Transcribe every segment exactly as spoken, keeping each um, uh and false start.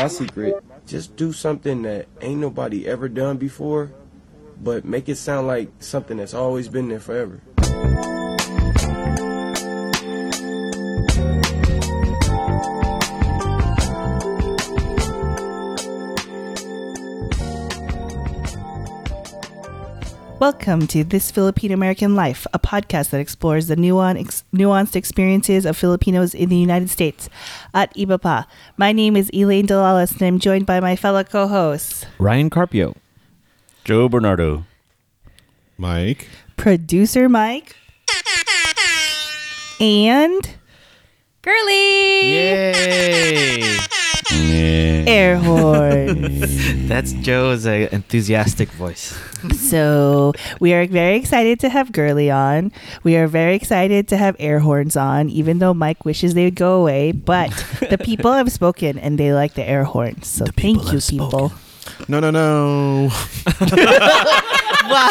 my secret, just do something that ain't nobody ever done before, but make it sound like something that's always been there forever. Welcome to This Filipino American Life, a podcast that explores the nuan- ex- nuanced experiences of Filipinos in the United States. At Iba Pa, my name is Elaine Delalas, and I'm joined by my fellow co-hosts, Ryan Carpio, Joe Bernardo, Mike, producer Mike, and Girly! Yay! yeah. air horns. That's Joe's uh, enthusiastic voice. So we are very excited to have Girly on. We are very excited to have air horns on, even though Mike wishes they would go away. But the people have spoken and they like the air horns. So The thank people you, have people. no, no, no. Wow.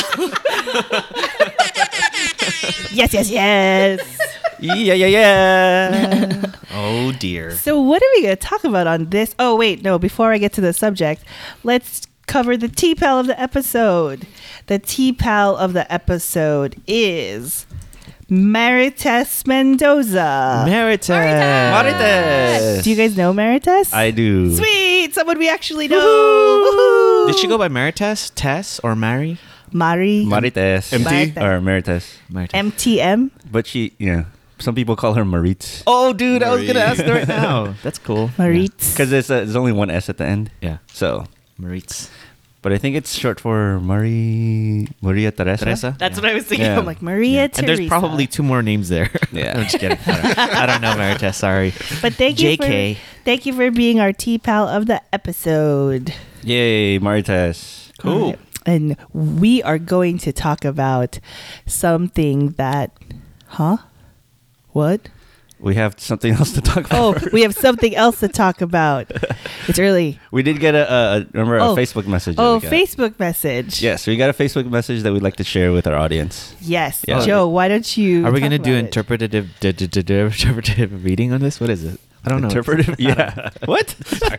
Yes, yes, yes. Yeah, yeah, yeah. Oh dear. So what are we going to talk about on this? Oh, wait, no. Before I get to the subject, let's cover the T-Pal of the episode. The T-Pal of the episode is Marites Mendoza. Marites. Marites. Do you guys know Marites? I do. Sweet! Someone we actually know. Woohoo! Did she go by Marites, Tess, or Mary? Mari? Marites. M T? Marites. Or Marites. Marites. M T M? But she, yeah. Some people call her Maritz. Oh, dude, I was gonna Marie. ask her right now. That's cool. Marites. Because there's, uh, there's only one S at the end. Yeah. So, Marites. but I think it's short for Marie, Maria Teresa. Teresa. That's Yeah. what I was thinking. Yeah. I'm like, Maria And Teresa. there's probably two more names there. Yeah. I'm just kidding. I don't, I don't know Marites. Sorry. But thank you J K. for thank you for being our T-Pal of the episode. Yay, Marites. Cool. All right. And we are going to talk about something that, huh? What? We have something else to talk about. Oh, we have something else to talk about. It's early. We did get a, a, a remember Oh. a Facebook message. that Oh, we got. Facebook message. Yes, we got a Facebook message that we'd like to share with our audience. Yes. Yeah. Joe, why don't you Are we talk gonna do about it? interpretative d- d- d- d- interpretative reading on this? What is it? I don't know. Interpretive? Yeah. What? Sorry.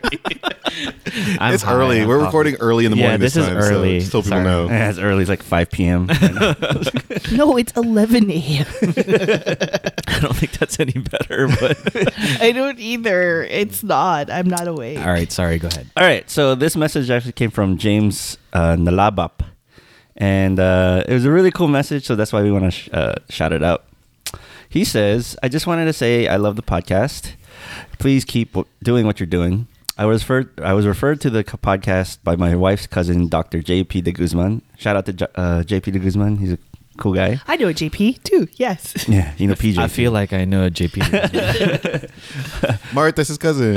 I'm It's high early. on We're coffee. recording early in the Yeah, morning this this, is time. early. So, just so people Sorry. know. Yeah, it's early. It's like five p.m. No, it's eleven a.m. I don't think that's any better, but I don't either. It's not. I'm not awake. all right. Sorry. Go ahead. All right. So this message actually came from James uh, Nalabap. And uh, it was a really cool message. So that's why we want to sh- uh, shout it out. He says, I just wanted to say I love the podcast. Please keep w- doing what you're doing. I was referred, I was referred to the c- podcast by my wife's cousin, Doctor J P de Guzman. Shout out to J- uh, J P de Guzman. He's a cool guy. I know a J P too. Yes. Yeah, you know P J. I feel like I know J P. Marites' cousin.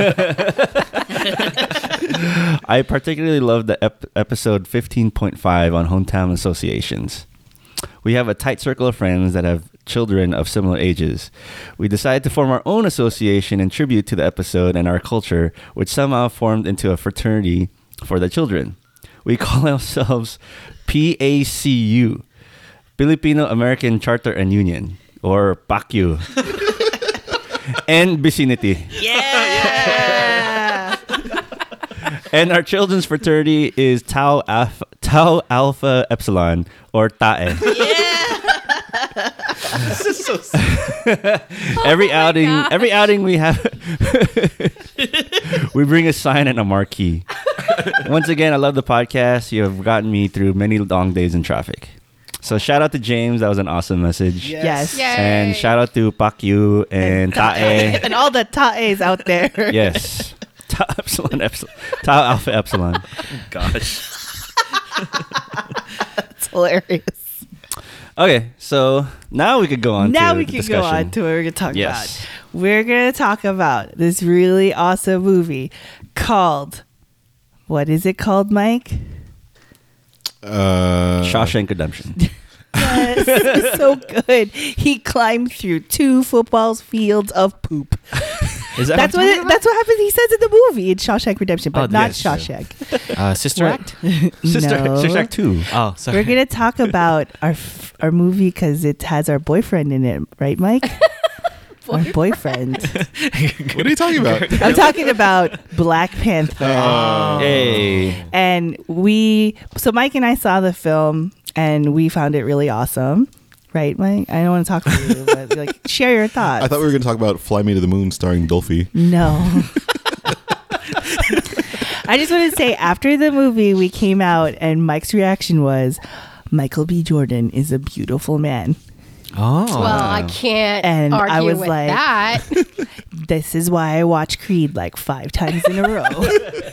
I particularly love the ep- episode fifteen point five on hometown associations. We have a tight circle of friends that have children of similar ages. We decided to form our own association in tribute to the episode and our culture, which somehow formed into a fraternity for the children. We call ourselves P A C U, Filipino American Charter and Union, or P A C U, and Vicinity. Yeah. And our children's fraternity is Tau Alpha, Tau Alpha Epsilon, or T A E. This is so. every my outing, gosh. every outing we have, we bring a sign and a marquee. Once again, I love the podcast. You have gotten me through many long days in traffic. So shout out to James. That was an awesome message. Yes. Yay. And shout out to P A C U and T A E. And all the Taes out there. Yes. Tau Epsilon Epsilon. Tau Alpha Epsilon. Gosh. It's hilarious. Okay, so now we could go on Now to we the can discussion. go on to what we're going to talk Yes. about. We're going to talk about this really awesome movie called, what is it called, Mike? Uh, Shawshank Redemption. Yes, it's so good. He climbed through two football fields of poop. Is that That's what it, that's what happens. He says in the movie in Shawshank Redemption, but Oh, not yes, Shawshank. uh, Sister What? Act? Sister, No. Sister Act two. Oh, sorry. We're gonna talk about our f- our movie because it has our boyfriend in it, right, Mike? Our boyfriend. What are you talking about? I'm talking about Black Panther. Oh. Hey. And we, so Mike and I saw the film and we found it really awesome. Right, Mike? I don't want to talk for you, but like, share your thoughts. I thought we were going to talk about Fly Me to the Moon starring Dolphy. No. I just want to say, after the movie, we came out and Mike's reaction was, Michael B. Jordan is a beautiful man. Oh. Well, I can't And argue I was with like- that. This is why I watch Creed like five times in a row.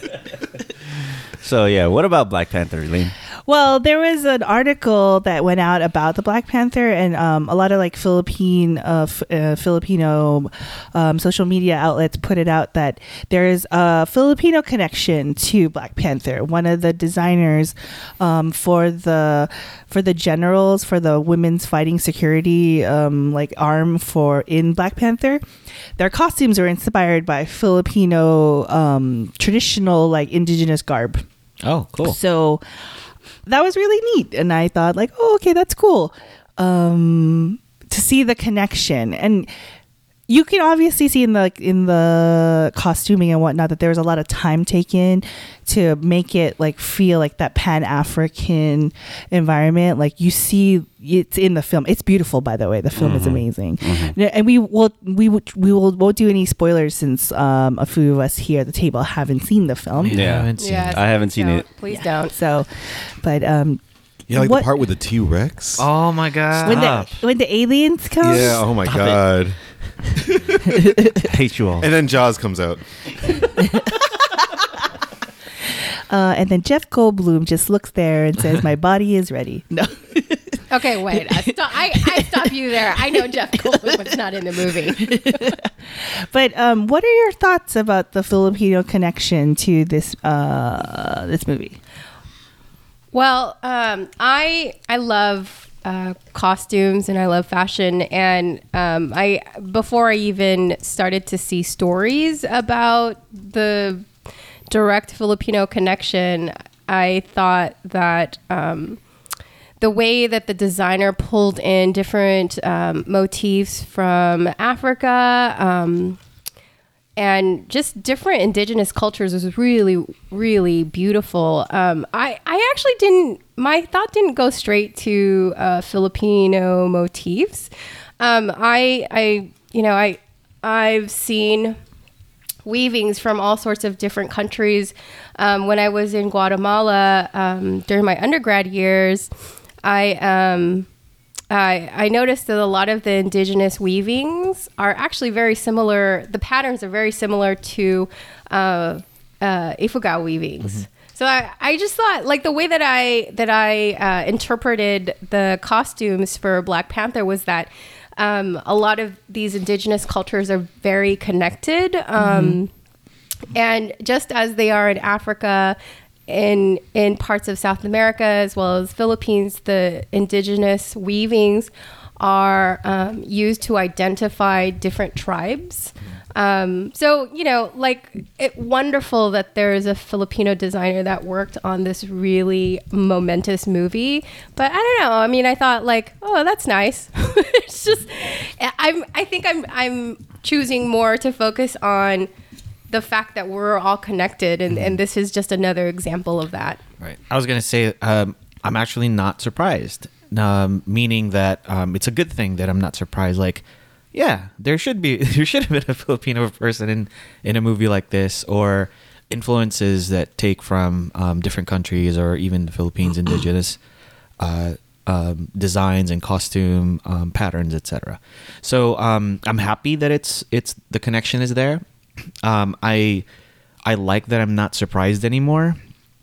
So yeah, what about Black Panther, Elaine? Well, there was an article that went out about the Black Panther, and um, a lot of like Philippine, uh, f- uh, Filipino um, social media outlets put it out that there is a Filipino connection to Black Panther. One of the designers um, for the for the generals for the women's fighting security um, like arm for in Black Panther, their costumes are inspired by Filipino um, traditional like indigenous garb. Oh, cool. So that was really neat. And I thought like, oh, okay, that's cool. Um, to see the connection. And you can obviously see in the like, in the costuming and whatnot that there's a lot of time taken to make it like feel like that Pan-African environment. Like you see it's in the film. It's beautiful, by the way. The film is amazing. And we will we will, we will won't do any spoilers since um, a few of us here at the table haven't seen the film. Yeah. I haven't seen Yes, it. I haven't seen don't. it. Please don't. So, but um, Yeah, like What- the part with the T-Rex. Oh my god. when the when the aliens come, yeah, oh my Stop God. Hate you all. And then Jaws comes out. uh, and then Jeff Goldblum just looks there and says, "My body is ready." No, Okay, wait. I stop, I, I stop you there. I know Jeff Goldblum was not in the movie. but um, what are your thoughts about the Filipino connection to this uh, this movie? Well, um, I I love uh, costumes and I love fashion, and um, I before I even started to see stories about the direct Filipino connection, I thought that um, the way that the designer pulled in different um, motifs from Africa. Um, and just different indigenous cultures was really, really beautiful. Um, I, I actually didn't, my thought didn't go straight to uh, Filipino motifs. Um, I, I, you know, I, I've seen weavings from all sorts of different countries. Um, when I was in Guatemala um, during my undergrad years, I, um, I, I noticed that a lot of the indigenous weavings are actually very similar. The patterns are very similar to uh, uh, Ifugao weavings. Mm-hmm. So I, I just thought, like the way that I that I uh, interpreted the costumes for Black Panther was that um, a lot of these indigenous cultures are very connected, um, mm-hmm. and just as they are in Africa. In in parts of South America as well as Philippines, the indigenous weavings are um, used to identify different tribes. Um, so, you know, like it wonderful that there is a Filipino designer that worked on this really momentous movie. But I don't know. I mean, I thought like, oh, that's nice. It's just, I'm. I think I'm. I'm choosing more to focus on the fact that we're all connected, and, and this is just another example of that. Right. I was going to say, um, I'm actually not surprised, um, meaning that um, it's a good thing that I'm not surprised. Like, yeah, there should be, there should have been a Filipino person in, in a movie like this, or influences that take from um, different countries or even the Philippines indigenous uh, um, designs and costume um, patterns, et cetera. So um, I'm happy that it's it's the connection is there. Um, I I like that I'm not surprised anymore.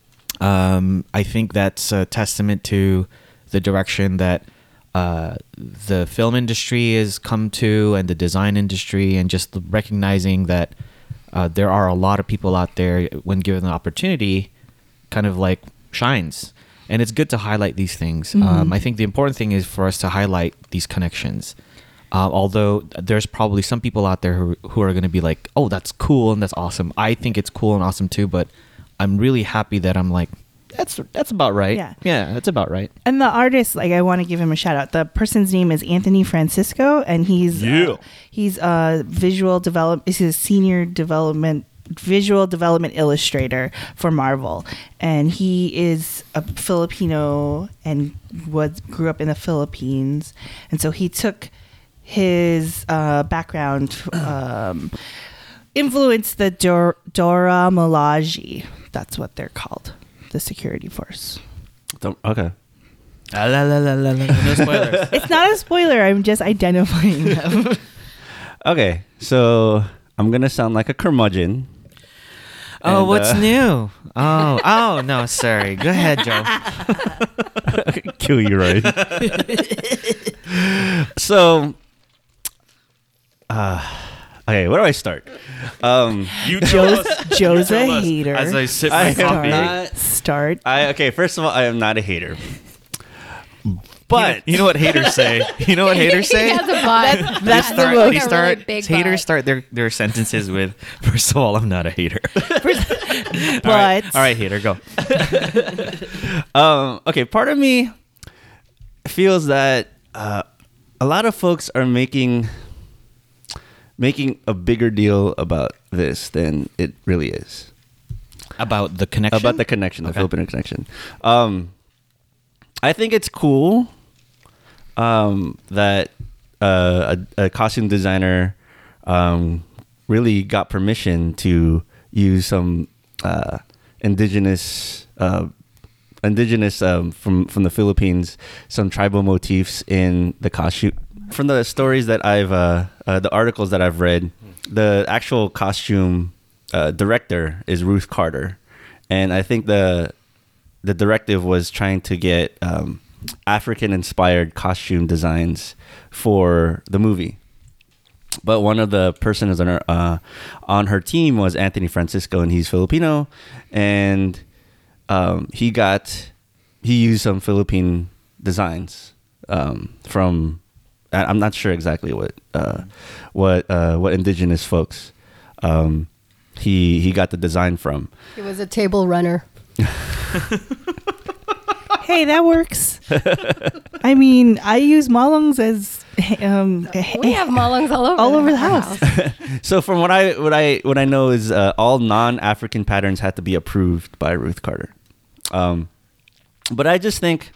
Um, I think that's a testament to the direction that uh, the film industry has come to, and the design industry, and just recognizing that uh, there are a lot of people out there, when given the opportunity, kind of like shines. And it's good to highlight these things. Mm-hmm. Um, I think the important thing is for us to highlight these connections. Uh, although there's probably some people out there who, who are going to be like, oh, that's cool and that's awesome. I think it's cool and awesome too, but I'm really happy that I'm like, that's that's about right. Yeah. yeah, that's about right. And the artist, like, I want to give him a shout out. The person's name is Anthony Francisco, and he's Yeah. uh, he's a visual develop. He's a senior development visual development illustrator for Marvel, and he is a Filipino and was grew up in the Philippines, and so he took his uh, background. Um, influenced the Dor- Dora Milaje. That's what they're called, the security force. Don't, okay. Ah, la, la, la, la, la. No spoilers. It's not a spoiler. I'm just identifying them. Okay. So I'm gonna sound like a curmudgeon. Oh, And, what's uh, new? Oh, oh no, sorry. Go ahead, Joe. Kill you, right? So, uh, okay, where do I start? Um, You Joe's, Joe's a hater. As I sip I my am coffee. start, start. I okay. First of all, I am not a hater, but You know what haters say? You know what haters He say? has a butt. That's He the has most- a They start, really big haters butt. start their, their sentences with, first of all, I'm not a hater. But all, right, all right, hater, go. um, okay. Part of me feels that uh, a lot of folks are making making a bigger deal about this than it really is. About the connection? About the connection, the Okay. Filipino connection. Um, I think it's cool um, that uh, a, a costume designer um, really got permission to use some uh, indigenous, uh, indigenous um, from from the Philippines, some tribal motifs in the costume. From the stories that I've, uh, uh, the articles that I've read, the actual costume uh, director is Ruth Carter, and I think the the directive was trying to get um, African-inspired costume designs for the movie. But one of the persons on her uh, on her team was Anthony Francisco, and he's Filipino, and um, he got he used some Philippine designs um, from. I- I'm not sure exactly what uh, what uh, what indigenous folks um, he he got the design from. He was a table runner. hey, that works. I mean, I use malungs as um, We have malungs all over all the over the our house. So from what I what I what I know is uh, all non-African patterns had to be approved by Ruth Carter. Um, but I just think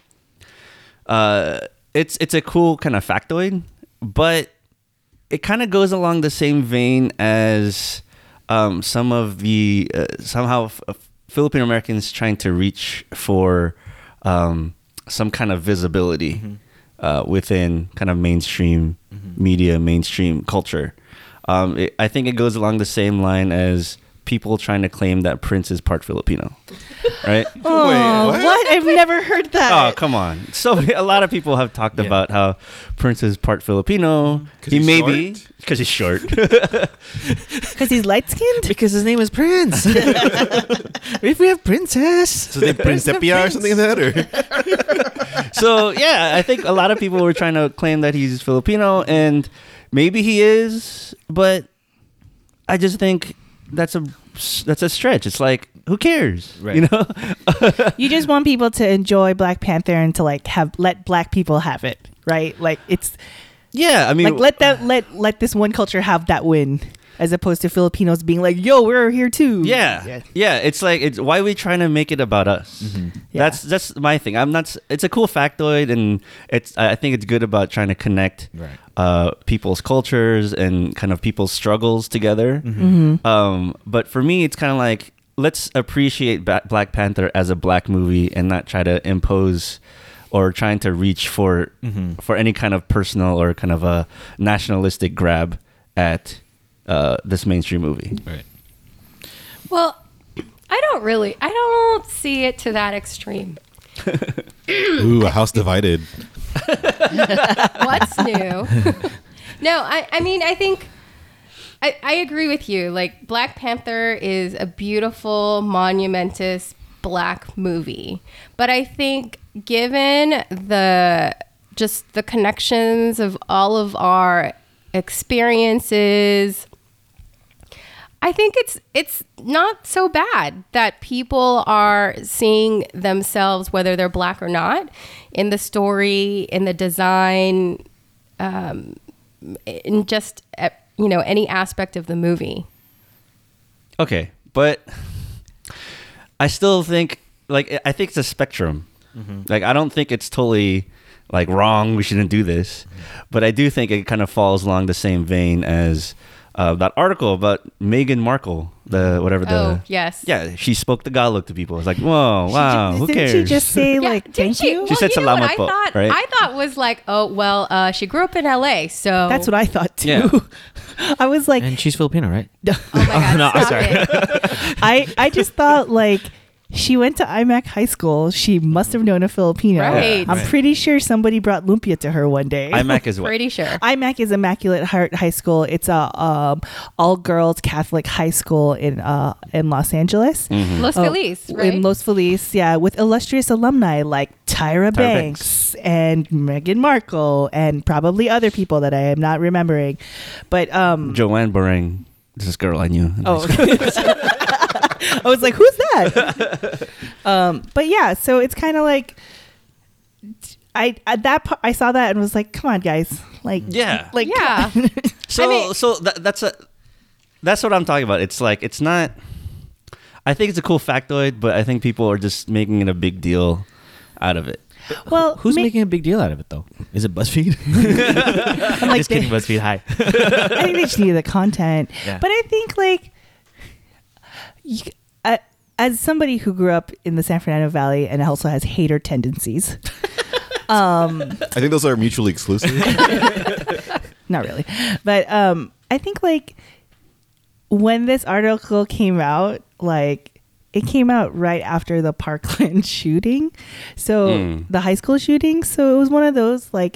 uh, it's it's a cool kind of factoid, but it kind of goes along the same vein as um, some of the uh, somehow f- Filipino Americans trying to reach for um, some kind of visibility Mm-hmm. uh, within kind of mainstream media, mainstream culture. Um, it, I think it goes along the same line as people trying to claim that Prince is part Filipino, right? Oh, what? what? I've never heard that. Oh, come on. So a lot of people have talked Yeah. about how Prince is part Filipino. 'Cause He he's may be short? because he's short. Because he's light skinned? Because his name is Prince. If we have princess. So they Principia or something like that, or So yeah, I think a lot of people were trying to claim that he's Filipino, and maybe he is, but I just think that's a that's a stretch. It's like, who cares, Right. you know? You just want people to enjoy Black Panther and to like have let black people have it, right? Like it's Yeah, I mean, like let that let let this one culture have that win, as opposed to Filipinos being like, "Yo, we're here too." Yeah, Yeah. yeah. It's like, it's why are we trying to make it about us? Yeah. That's that's my thing. I'm not. s- It's a cool factoid, and it's. I think it's good about trying to connect Right. uh, people's cultures and kind of people's struggles together. Um, but for me, it's kind of like, let's appreciate ba- Black Panther as a black movie and not try to impose or trying to reach for for any kind of personal or kind of a nationalistic grab at uh, this mainstream movie. Right. Well, I don't really, I don't see it to that extreme. ooh, a house divided. What's new? No, I, I mean, I think I, I agree with you. Like, Black Panther is a beautiful, monumentous black movie. But I think given the just the connections of all of our experiences, I think it's it's not so bad that people are seeing themselves, whether they're black or not, in the story, in the design, um, in just uh, you know any aspect of the movie. Okay, but I still think like I think it's a spectrum. Mm-hmm. Like I don't think it's totally like wrong. We shouldn't do this, but I do think it kind of falls along the same vein as uh, that article about Meghan Markle, the whatever the Oh, yes. yeah, she spoke Tagalog to people. It's like whoa, She wow, ju- who didn't cares? she just say Yeah, like did thank she? you? Well, She said you know what salamat I po, thought, right? I thought was like, oh well, uh, she grew up in L A, so That's what I thought too. Yeah. I was like, And she's Filipino, right? Oh my god, no, stop sorry. it. I I just thought like she went to I M A C High School. She must have known a Filipino. Right. I'm Right. pretty sure somebody brought lumpia to her one day. I M A C is what? Pretty sure. I M A C is Immaculate Heart High School. It's a um, all girls Catholic high school in uh, in Los Angeles. Mm-hmm. Los Oh, Feliz, right? In Los Feliz, yeah, with illustrious alumni like Tyra, Tyra Banks, and Meghan Markle and probably other people that I am not remembering. But um Joanne Barang, this girl I knew. oh I was like, who's that? um but yeah, so it's kind of like I at that part, I saw that and was like, come on guys. Like Yeah. like Yeah. So I mean- so that, that's a that's what I'm talking about. It's like it's not. I think it's a cool factoid, but I think people are just making it a big deal out of it. well, Who's ma- making a big deal out of it, though? Is it BuzzFeed? I'm like, Just kidding, they- BuzzFeed. Hi. I think they just needed the content. Yeah. But I think like you, uh, as somebody who grew up in the San Fernando Valley and also has hater tendencies, um, I think those are mutually exclusive. not really, but um, I think like when this article came out, like it came out right after the Parkland shooting, so Mm. the high school shooting. So it was one of those like.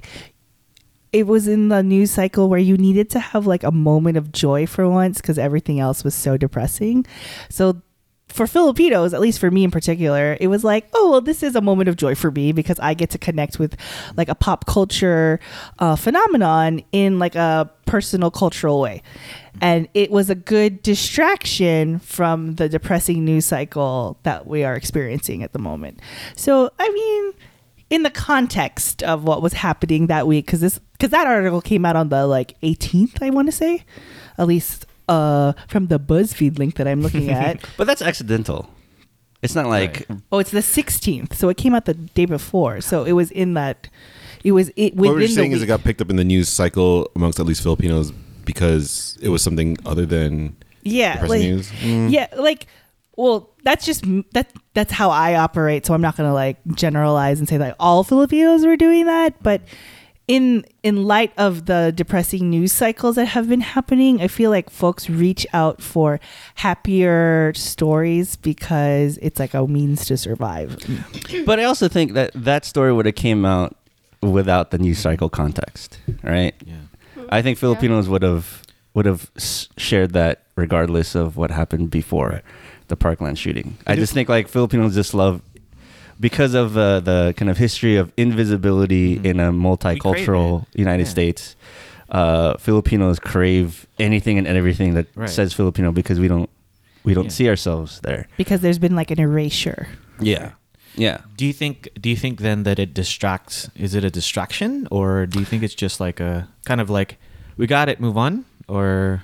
It was in the news cycle where you needed to have like a moment of joy for once because everything else was so depressing. So for Filipinos, at least for me in particular, it was like, oh, well, this is a moment of joy for me because I get to connect with like a pop culture uh, phenomenon in like a personal cultural way. And it was a good distraction from the depressing news cycle that we are experiencing at the moment. So, I mean, in the context of what was happening that week, because this because that article came out on the like eighteenth, I want to say, at least uh, from the BuzzFeed link that I'm looking at. But that's accidental. It's not like Oh, it's the sixteenth, so it came out the day before. So it was in that. It was it within What we're the saying is it week. got picked up in the news cycle amongst at least Filipinos because it was something other than yeah, depressing like, news. Mm. yeah, like. Well, that's just that. That's how I operate. So I'm not gonna like generalize and say that all Filipinos were doing that. But in in light of the depressing news cycles that have been happening, I feel like folks reach out for happier stories because it's like a means to survive. But I also think that that story would have came out without the news cycle context, right? Yeah. I think Filipinos would have would have s- shared that regardless of what happened before the Parkland shooting. I just think like Filipinos just love because of uh, the kind of history of invisibility Mhm. in a multicultural United Yeah. States. Uh, Filipinos crave anything and everything that Right. says Filipino because we don't we don't Yeah. see ourselves there. Because there's been like an erasure. Yeah, yeah. Do you think? Do you think then that it distracts? Is it a distraction, or do you think it's just like a kind of like we got it, move on, or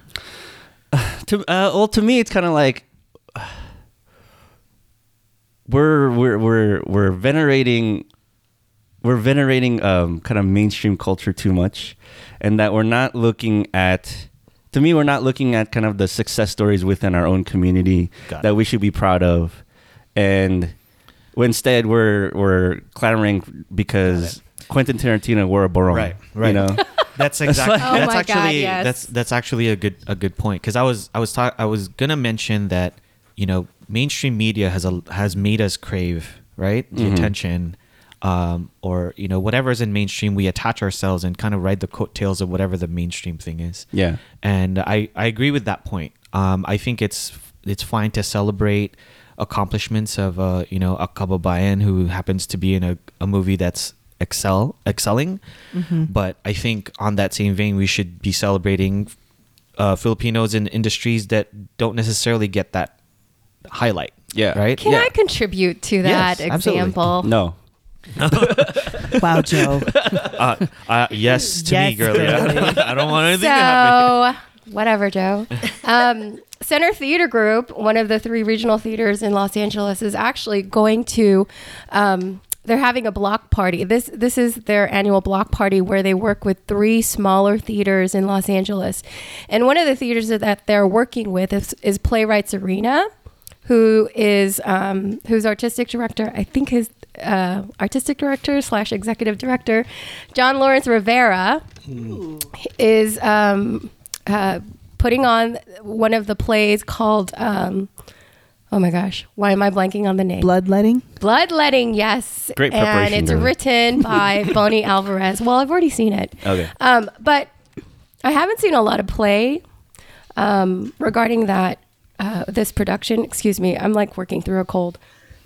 To uh, well, to me, it's kind of like we're we're we're we're venerating we're venerating um, kind of mainstream culture too much, and that we're not looking at. To me, we're not looking at kind of the success stories within our own community Got that it. we should be proud of, and instead we're we're clamoring because Quentin Tarantino wore a barong, Right, right. You know, That's exactly. Oh that's my actually God, yes. that's that's actually a good a good point because I was I was talk, I was gonna mention that you know mainstream media has a has made us crave right the Mhm. attention, um, or you know whatever's in mainstream we attach ourselves and kind of ride the coattails of whatever the mainstream thing is. yeah. And I, I agree with that point. Um, I think it's it's fine to celebrate accomplishments of uh, you know a kababayan who happens to be in a, a movie that's excel excelling. Mm-hmm. But I think on that same vein, we should be celebrating uh, Filipinos in industries that don't necessarily get that highlight. Yeah. Right. Can yeah. I contribute to that Yes, absolutely. example? No. Wow, Joe. Uh, uh, yes to Yes, me, girly. girly. I don't want anything to happen. So, whatever, Joe. Um, Center Theater Group, one of the three regional theaters in Los Angeles, is actually going to. Um, they're having a block party. This this is their annual block party where they work with three smaller theaters in Los Angeles, and one of the theaters that they're working with is, is Playwrights Arena, who is um, whose artistic director, I think his uh, artistic director slash executive director, John Lawrence Rivera, is. Um, uh, putting on one of the plays called, um, oh my gosh, why am I blanking on the name? Bloodletting. Bloodletting, yes. Great And preparation, it's girl. written by Bonnie Alvarez. Well, I've already seen it. Okay. Um, but I haven't seen a lot of play um, regarding that, uh, this production. Excuse me, I'm like working through a cold.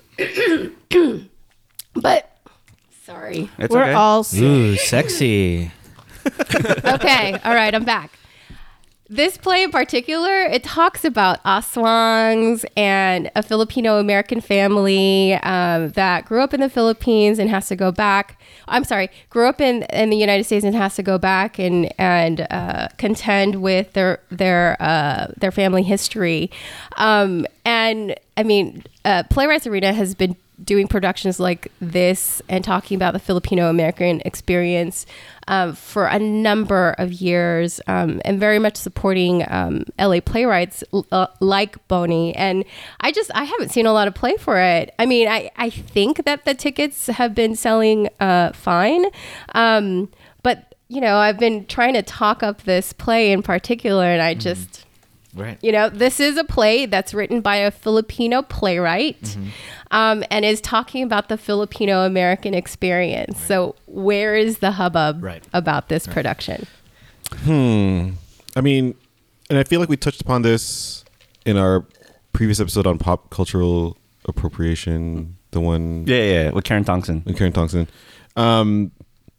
But, sorry. It's We're okay. all sick. Ooh, sexy. Okay, all right, I'm back. This play in particular, it talks about aswangs and a Filipino-American family um, that grew up in the Philippines and has to go back. I'm sorry, grew up in, in the United States and has to go back and and uh, contend with their their uh, their family history. Um, and I mean, uh, Playwrights Arena has been doing productions like this and talking about the Filipino-American experience um, for a number of years um, and very much supporting um, L A playwrights uh, like Bonnie. And I just, I haven't seen a lot of play for it. I mean, I, I think that the tickets have been selling uh, fine. Um, but, you know, I've been trying to talk up this play in particular and I just... Right. You know, this is a play that's written by a Filipino playwright Mm-hmm. um, and is talking about the Filipino-American experience. So where is the hubbub Right. about this production? Hmm. I mean, and I feel like we touched upon this in our previous episode on pop cultural appropriation, the one Yeah, yeah, yeah, with Karen Thompson. with Karen Thompson. Um,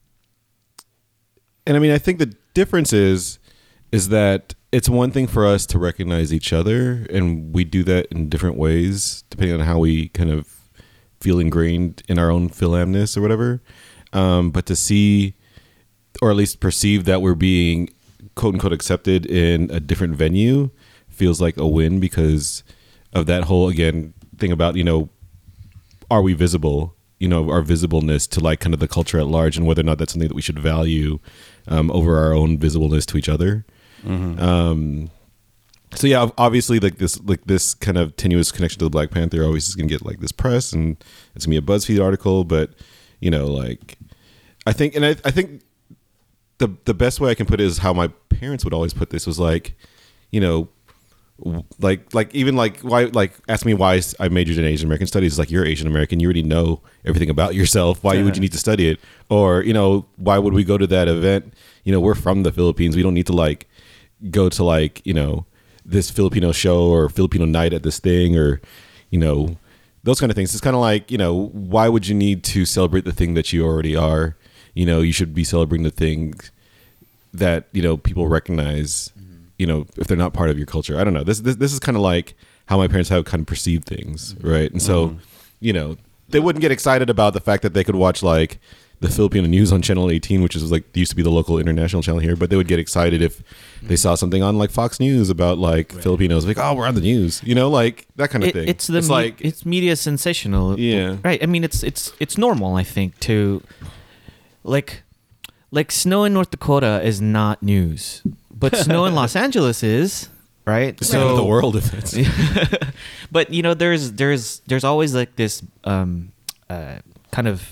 and I mean, I think the difference is, is that it's one thing for us to recognize each other, and we do that in different ways depending on how we kind of feel ingrained in our own philamness or whatever. Um, but to see, or at least perceive that we're being quote unquote accepted in a different venue feels like a win because of that whole, again, thing about, you know, are we visible? You know, our visibleness to like kind of the culture at large and whether or not that's something that we should value um, over our own visibleness to each other. Mm-hmm. Um, so yeah, obviously, like this, like this kind of tenuous connection to the Black Panther always is going to get like this press, and it's gonna be a BuzzFeed article. But you know, like I think, and I, I think the the best way I can put it is how my parents would always put this was like, you know, w- like like even like why like ask me why I majored in Asian American studies. It's like you're Asian American, you already know everything about yourself. Why would you need to study it? Or you know, why would we go to that event? You know, we're from the Philippines. We don't need to like go to like, you know, this Filipino show or Filipino night at this thing or, you know, those kind of things. It's kind of like, you know, why would you need to celebrate the thing that you already are? You know, you should be celebrating the things that, you know, people recognize, you know, if they're not part of your culture. I don't know. This this, this is kind of like how my parents have kind of perceived things, right? And so, mm-hmm. you know, they wouldn't get excited about the fact that they could watch like the Filipino news on Channel eighteen, which is like used to be the local international channel here, but they would get excited if they saw something on like Fox News about like right. Filipinos, like, oh, we're on the news, you know, like that kind of it, thing. It's the it's me- like it's media sensational, yeah, right? I mean, it's it's it's normal, I think, to like like snow in North Dakota is not news, but snow in Los Angeles is. Right, it's so the world events. But you know, there's there's there's always like this um, uh, kind of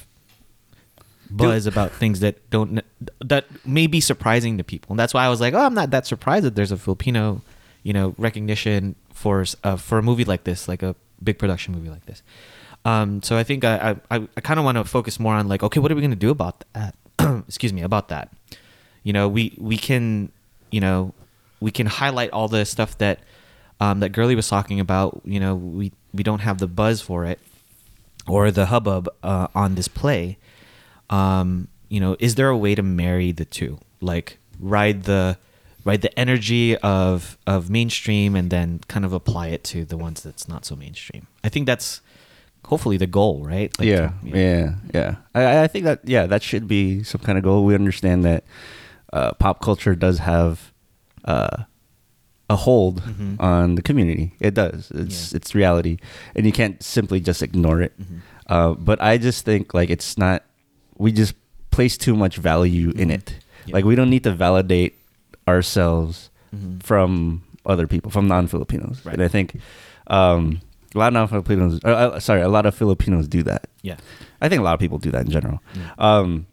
buzz Dude. about things that don't that may be surprising to people, and that's why I was like, oh, I'm not that surprised that there's a Filipino, you know, recognition for uh, for a movie like this, like a big production movie like this. Um, so I think I I, I kind of want to focus more on like, okay, what are we going to do about that? Excuse me, about that. You know, we we can, you know, we can highlight all the stuff that um, that Girly was talking about. You know, we we don't have the buzz for it or the hubbub uh, on this play. Um, you know, is there a way to marry the two? Like ride the right? The energy of of mainstream, and then kind of apply it to the ones that's not so mainstream. I think that's hopefully the goal, right? Like yeah, to- yeah, yeah. I, I think that yeah, that should be some kind of goal. We understand that uh, pop culture does have uh, a hold Mhm. on the community. It does. It's Yeah. it's reality, and you can't simply just ignore it. Mhm. Uh, but I just think like it's not. We just place too much value in Mhm. it. Yeah. Like we don't need to validate ourselves Mhm. from other people, from non-Filipinos. Right. And I think um, a lot of non-Filipinos, uh, uh, sorry, a lot of Filipinos do that. Yeah. I think a lot of people do that in general. Yeah. Um,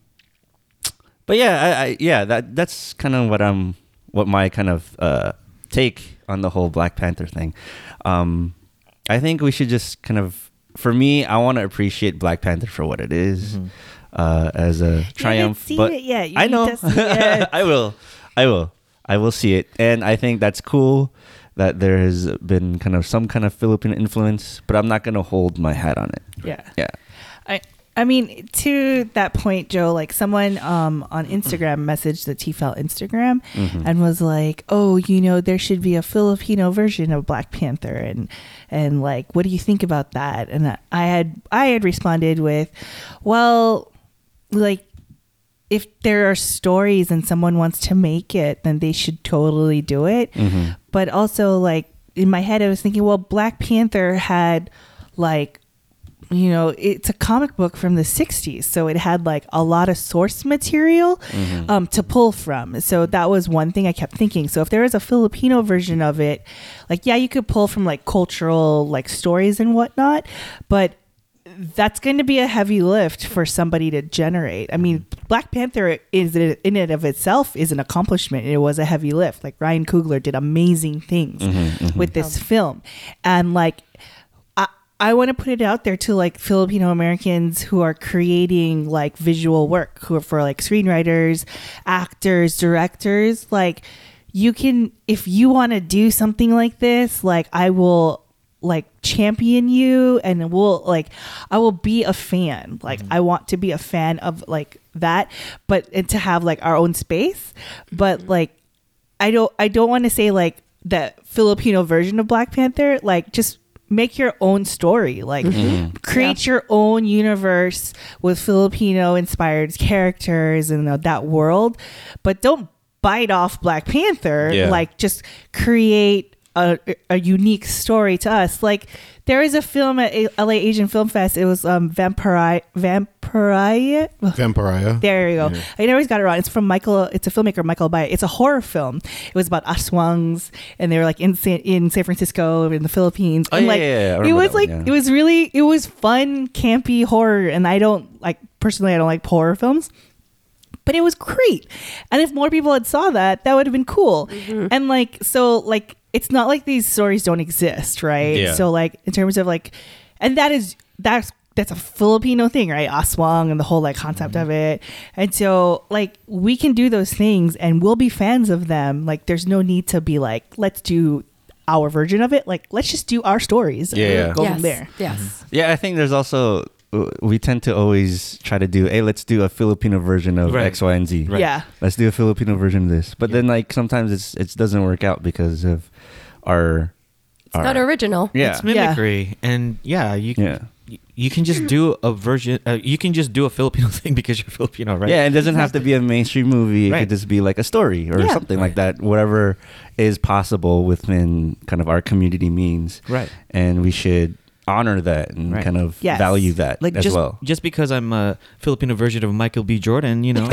but yeah, I, I, yeah, that that's kind of what I'm, what my kind of uh, take on the whole Black Panther thing. Um, I think we should just kind of, for me, I want to appreciate Black Panther for what it is, Mhm. uh, as a triumph. seen but it yet. You I need know, to see it. I will, I will, I will see it, and I think that's cool that there has been kind of some kind of Filipino influence, but I'm not gonna hold my hat on it. Yeah. Yeah. I I mean, to that point, Joe, like someone um, on Instagram messaged the T F L Instagram Mhm. and was like, "Oh, you know, there should be a Filipino version of Black Panther," and and like, what do you think about that? And I had I had responded with, "Well, like, if there are stories and someone wants to make it, then they should totally do it." Mhm. But also, like, in my head, I was thinking, well, Black Panther had like, you know, it's a comic book from the sixties, so it had like a lot of source material Mhm. um, to pull from. So that was one thing I kept thinking. So if there is a Filipino version of it, like, yeah, you could pull from like cultural like stories and whatnot, but that's going to be a heavy lift for somebody to generate. I mean, Black Panther is in it of itself is an accomplishment. It was a heavy lift. Like Ryan Coogler did amazing things Mhm, mhm. with this film, and like I I want to put it out there to like Filipino Americans who are creating like visual work, who are for like screenwriters, actors, directors. Like, you can, if you want to do something like this, like I will like champion you, and we'll like I will be a fan. Like I want to be a fan of like that, but and to have like our own space. But like I don't I don't want to say like that Filipino version of Black Panther. Like, just make your own story. Like create your own universe with Filipino inspired characters and uh, that world, but don't bite off Black Panther. Yeah. Like, just create a, a unique story to us. Like, there is a film at A- L A Asian Film Fest. It was um Vampiri Vampire. Vampire. There you go. I always got it wrong. It's from Michael. It's a filmmaker, Michael Bay. It's a horror film. It was about aswangs, and they were like in San, in San Francisco, in the Philippines. Oh, and yeah, like, yeah, yeah. I it remember was that one, like yeah. it was really it was fun, campy horror, and I don't like personally. I don't like horror films. But it was great. And if more people had saw that, that would have been cool. And like, so like, it's not like these stories don't exist, right? Yeah. So like, in terms of like, and that is, that's, that's a Filipino thing, right? Aswang and the whole like concept of it. And so like, we can do those things and we'll be fans of them. Like, there's no need to be like, let's do our version of it. Like, let's just do our stories. Yeah, and yeah. go yes. from there. Yes. Yeah, I think there's also uh, we tend to always try to do, hey, let's do a Filipino version of Right. X, Y, and Z. Right. Yeah. Let's do a Filipino version of this. But then like sometimes it's it doesn't work out because of our It's not original. yeah. It's mimicry, and yeah, you Yeah. you, you can just do a version. Uh, you can just do a Filipino thing because you're Filipino, right? Yeah, it doesn't have to be a mainstream movie. It Right. could just be like a story or Yeah. something like that. Whatever is possible within kind of our community means. Right. And we should honor that and Right. kind of Yes. value that Like as just well. just because I'm a Filipino version of Michael B. Jordan, you know.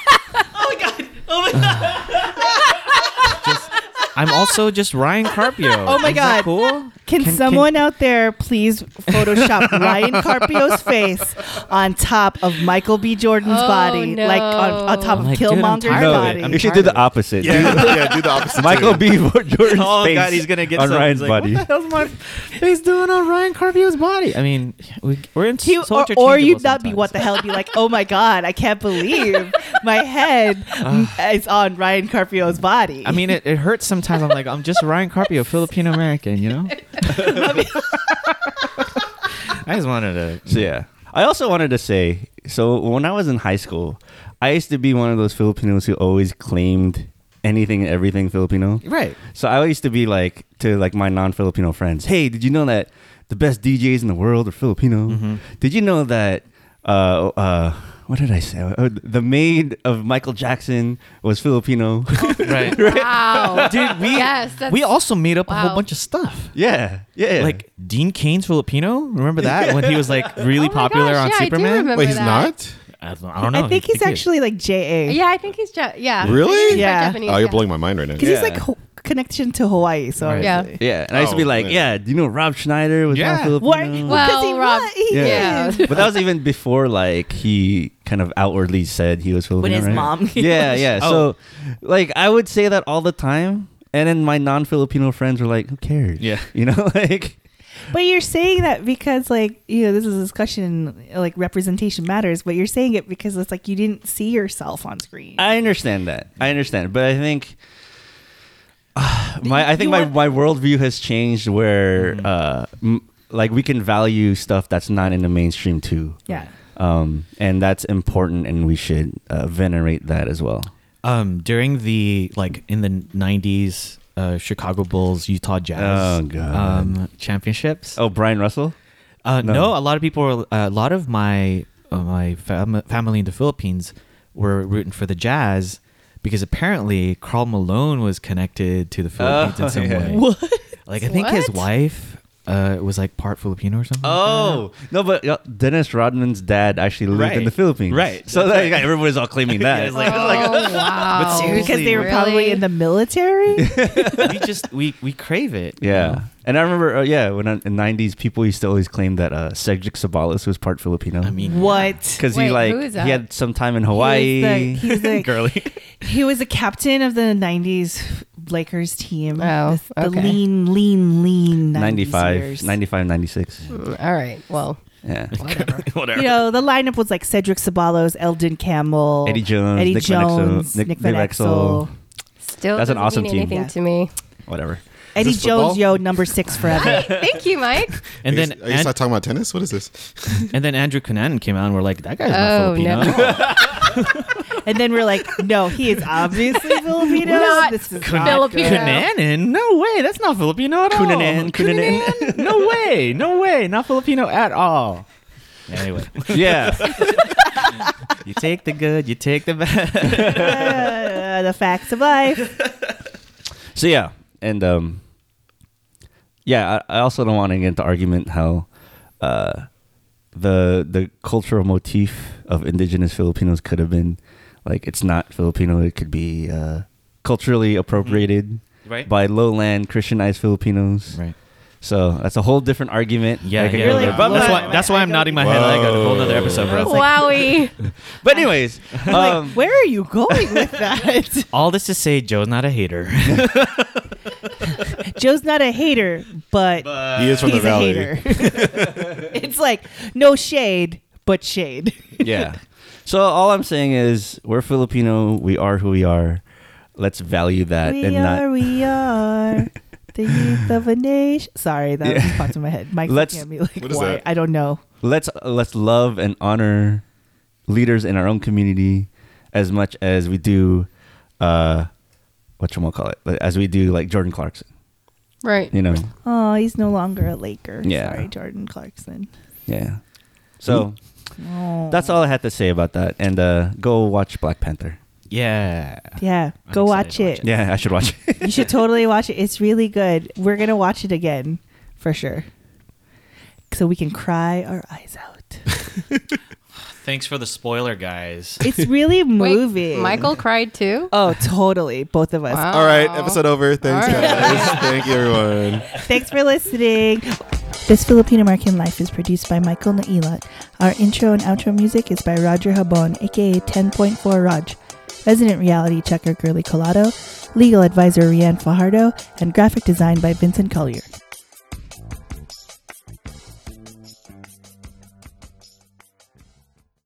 Just, I'm also just Ryan Carpio. Oh my Is that God. cool? Can, someone out there please Photoshop Ryan Carpio's face on top of Michael B. Jordan's Oh, body, no. like on, on top of Like, dude, I'm Killmonger's tired of it. body? I'm you should tired do the of it. opposite. Yeah, Do yeah, do the opposite. Michael too. B. Jordan's Oh face God, he's gonna get on some. Ryan's He's like, body. What the hell's my face doing on Ryan Carpio's body? I mean, we, we're in He- so or, interchangeable or you'd not be sometimes. what the hell, be like, oh my God, I can't believe my head is on Ryan Carpio's body. I mean, it, it hurts sometimes. I'm like, I'm just Ryan Carpio, Filipino American, you know. I just wanted to. So yeah. I also wanted to say, so when I was in high school, I used to be one of those Filipinos who always claimed anything and everything Filipino. Right. So I used to be like to like my non-Filipino friends, hey, did you know that the best D Js in the world are Filipino? Mm-hmm. Did you know that uh uh what did I say? Uh, the maid of Michael Jackson was Filipino. Right. Wow. Dude, we Yes, that's- we also made up a wow. whole bunch of stuff. yeah, yeah. Like Dean Kane's Filipino. Remember that when he was like really Oh my popular gosh, on yeah, I do Superman? remember Wait, he's that. not? I don't, I don't know. I think He- he's he is. actually like J A. Yeah, I think he's ja- yeah. Really? I think he's Yeah. Japanese, Oh, you're yeah. blowing my mind right now. Because Yeah. he's like ho- connection to Hawaii. So Right. Yeah. obviously. yeah, and I used to be Oh, like, man. yeah, do you know Rob Schneider was Yeah. not Filipino? What? Well, Because he Rob- was. He Yeah. is. But that was even before like he kind of outwardly said he was Filipino. his right? mom- Yeah, yeah. So like I would say that all the time, and then my non-Filipino friends were like, "Who cares?" Yeah. you know, like But you're saying that because, like, you know, this is a discussion, like, representation matters, but you're saying it because it's like you didn't see yourself on screen. I understand that. I understand, but I think uh, my I think You my want- my worldview has changed where uh m- like we can value stuff that's not in the mainstream too. yeah. Um, and that's important, and we should uh, venerate that as well. Um, during the like in the nineties, uh, Chicago Bulls, Utah Jazz, Oh, God. um, championships. Oh, Brian Russell. Uh, No. no. a lot of people, were, uh, a lot of my uh, my fam- family in the Philippines were rooting for the Jazz because apparently Karl Malone was connected to the Philippines Oh, in some yeah. way. What? Like I think his What? wife uh, was like part Filipino or something. Oh no, but uh, Dennis Rodman's dad actually lived in Right. the Philippines, Right. So That's like, right. everybody's all claiming that. it's like- oh, wow. But seriously, Because they were Really? probably in the military? we just we we crave it. you Yeah, know? and I remember, uh, yeah, when I, in the nineties, people used to always claim that uh, Cedric Sabalos was part Filipino. I mean, What? because he Wait, like who is he that? had some time in Hawaii. He was the, he was the, girly. he was a captain of the nineties Lakers team. Oh, the, the okay. lean, lean, lean ninety-five, years. ninety-five, ninety-six. Mm, all right. Well, Yeah. whatever. Whatever. You know, the lineup was like Cedric Sabalos, Eldon Campbell, Eddie Jones, Eddie Nick Van Exel, Jones, Nick- Nick Nick Van Van Exel. Still That's an doesn't awesome mean team. anything Yeah. to me. Whatever. Eddie this Jones, football? yo, number six forever. Thank you, Mike. and Are you- then are you An- not talking about tennis? What is this? and then Andrew Cunanan came out and we're like, that guy's Oh, not Filipino. no. And then we're like, no, he is obviously Filipino. Not this is Filipino. not good. Cunanan? No way. That's not Filipino at all. Cunanan, Cunanan. No way. No way. Not Filipino at all. Anyway, Yeah. you take the good, you take the bad. Uh, the facts of life. So yeah, and um, yeah, I, I also don't want to get into argument how uh, the the cultural motif of indigenous Filipinos could have been like it's not Filipino. It could be uh, culturally appropriated Right. by lowland Christianized Filipinos. Right. So that's a whole different argument. Yeah, I could yeah. go Really? there. But, that's Whoa. why. That's why I'm nodding my head. I got a whole other episode, bro. Wowie. but anyways, Like, um, where are you going with that? All this to say, Joe's not a hater. Joe's not a hater, but He is from he's the a valley. hater. It's like no shade, but shade. yeah. So all I'm saying is we're Filipino. We are who we are. Let's value that We and are, not. we are the youth of a nation. Sorry, that Yeah. just popped in my head. Mike's Let's- looking at me like, What is why? that? I don't know. let's let's love and honor leaders in our own community as much as we do uh what you call it as we do like Jordan Clarkson, Right. you know. Oh, he's no longer a Laker. Yeah. Sorry, Jordan Clarkson. Yeah, so Oh. that's all I had to say about that, and uh go watch Black Panther. Yeah. Yeah, I'm go excited watch to watch it. it. Yeah, I should watch it. You should totally watch it. It's really good. We're gonna watch it again for sure, so we can cry our eyes out. Thanks for the spoiler, guys. It's really Wait, moving. Michael cried too. Oh, totally. Both of us. Wow. All right, episode over. Thanks, All right. guys. Thank you, everyone. Thanks for listening. This Filipino American Life is produced by Michael Nailat. Our intro and outro music is by Roger Habon, aka ten point four Raj. Resident reality checker Girly Colado, legal advisor Rianne Fajardo, and graphic design by Vincent Collier.